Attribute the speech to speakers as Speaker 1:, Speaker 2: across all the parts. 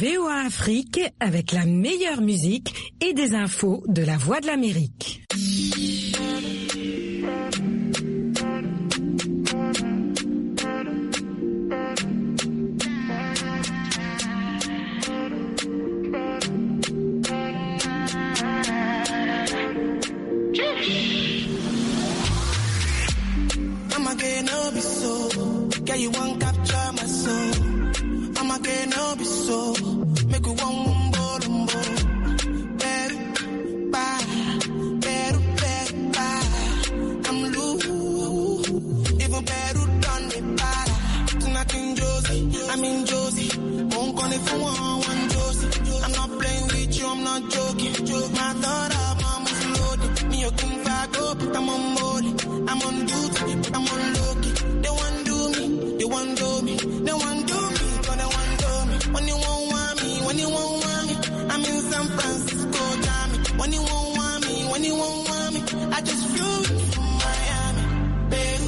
Speaker 1: VOA Afrique avec la meilleure musique et des infos de la Voix de l'Amérique.
Speaker 2: Yeah, you won't capture my soul. I'm again, no be so. Make you one umbo. Better, I'm loose. Even better done me better. Tonight in Josie, I'm in Josie. Won't call it for one Josie. I'm not playing with you, I'm not joking. My thought of mama's loaded. Me, you can fuck up, but I'm on board. I'm on duty, but I'm on low-key. They want do me, they want do me, they want do me, but they want do me. When you won't want me, when you won't want me, I'm in San Francisco, Jammy. When you won't want me, when you won't want me, I just flew from Miami. Better,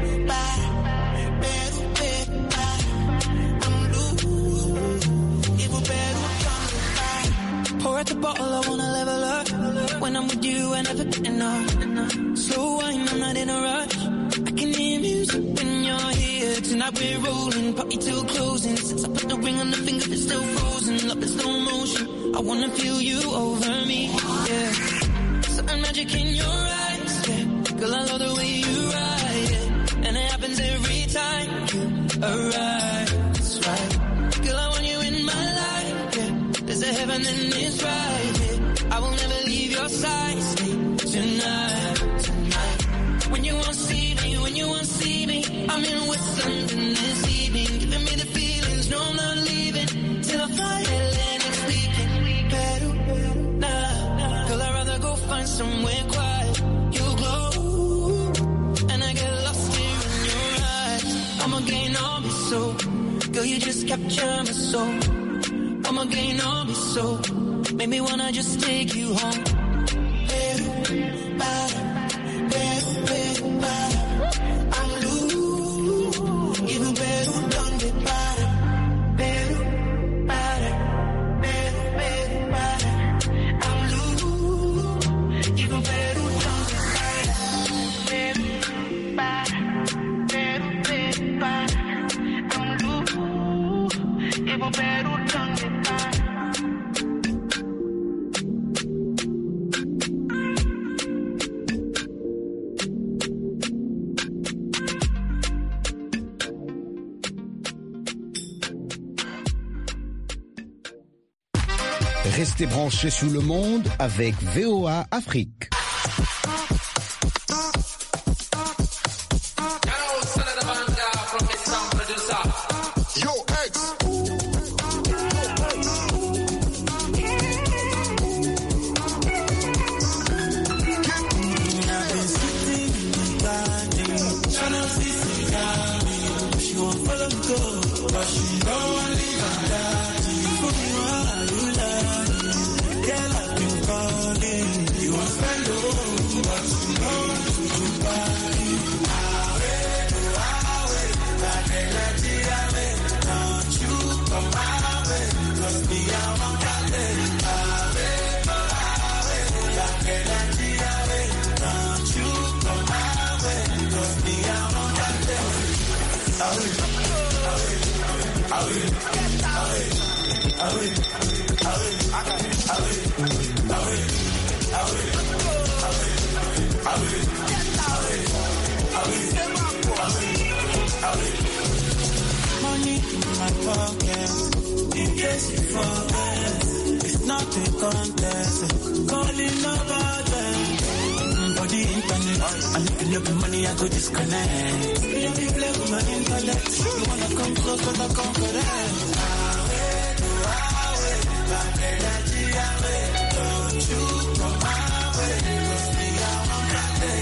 Speaker 2: I'm loose. Even better, pour out the bottle, I wanna level up. When I'm with you, I never get enough. Slow wine, I'm not in a rush. I can hear music when you're here. Tonight we're rolling, party till closing. Since I put the ring on the finger, it's still frozen. Love in slow motion. I wanna feel you over me, yeah. Certain magic in your eyes, yeah. Girl, I love the way you ride, yeah. And it happens every time you arrive, that's right. Girl, I want you in my life, yeah. There's a heaven and it's right, yeah. I will never leave your side, stay tonight. When you won't see me, I'm in West London this evening, giving me the feelings, no I'm not leaving, till I fly LA next weekend. Better, nah, girl I'd rather go find somewhere quiet, you glow, and I get lost here in your eyes. I'm again, I'll be so, girl you just capture my soul. I'm again, I'll be so, make me wanna just take you home. Better, I'm loose. Even better, done me better. Better. I'm loose. Even better, done me better. I'm loose. Even better, done me better.
Speaker 3: Restez branchés sous le monde avec VOA Afrique.
Speaker 2: Money in my pocket, in case you forget. It's not a contest, calling about them. For the internet, and if you love the money, I go disconnect. You be play with my intellect. You wanna come close, but I come for that. Don't you come my way, 'cause me, I want that day.